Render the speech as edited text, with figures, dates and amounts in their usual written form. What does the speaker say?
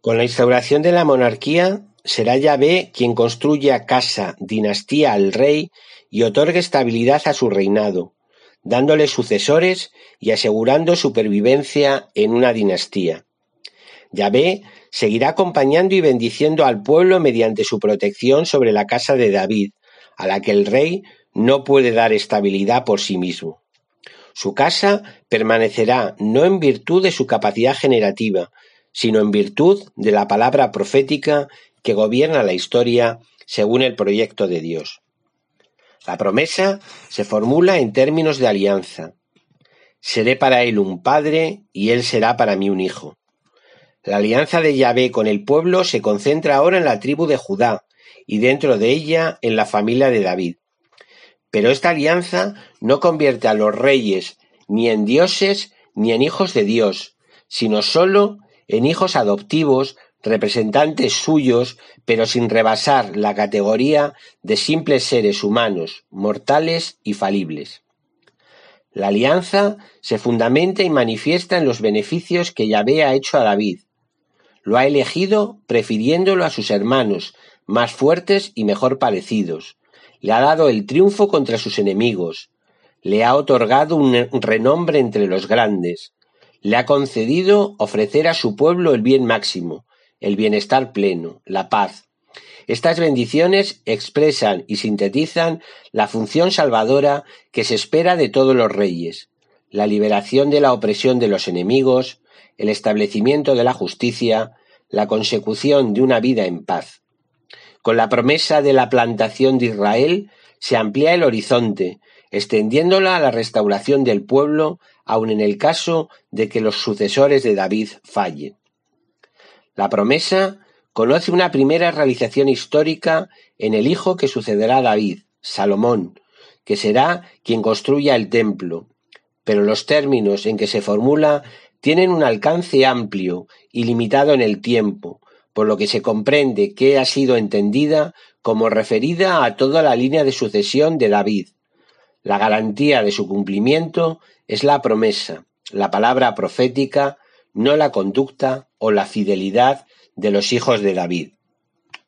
Con la instauración de la monarquía, será Yahvé quien construya casa, dinastía al rey y otorgue estabilidad a su reinado, dándole sucesores y asegurando su pervivencia en una dinastía. Yahvé seguirá acompañando y bendiciendo al pueblo mediante su protección sobre la casa de David, a la que el rey no puede dar estabilidad por sí mismo. Su casa permanecerá no en virtud de su capacidad generativa, sino en virtud de la palabra profética que gobierna la historia según el proyecto de Dios. La promesa se formula en términos de alianza. Seré para él un padre y él será para mí un hijo. La alianza de Yahvé con el pueblo se concentra ahora en la tribu de Judá y dentro de ella en la familia de David. Pero esta alianza no convierte a los reyes ni en dioses ni en hijos de Dios, sino solo en hijos adoptivos, representantes suyos, pero sin rebasar la categoría de simples seres humanos, mortales y falibles. La alianza se fundamenta y manifiesta en los beneficios que Yahvé ha hecho a David. Lo ha elegido prefiriéndolo a sus hermanos, más fuertes y mejor parecidos. Le ha dado el triunfo contra sus enemigos. Le ha otorgado un renombre entre los grandes. Le ha concedido ofrecer a su pueblo el bien máximo, el bienestar pleno, la paz. Estas bendiciones expresan y sintetizan la función salvadora que se espera de todos los reyes, la liberación de la opresión de los enemigos, el establecimiento de la justicia, la consecución de una vida en paz. Con la promesa de la plantación de Israel se amplía el horizonte, extendiéndola a la restauración del pueblo, aun en el caso de que los sucesores de David fallen. La promesa conoce una primera realización histórica en el hijo que sucederá a David, Salomón, que será quien construya el templo, pero los términos en que se formula tienen un alcance amplio y limitado en el tiempo, por lo que se comprende que ha sido entendida como referida a toda la línea de sucesión de David. La garantía de su cumplimiento es la promesa, la palabra profética, no la conducta o la fidelidad de los hijos de David.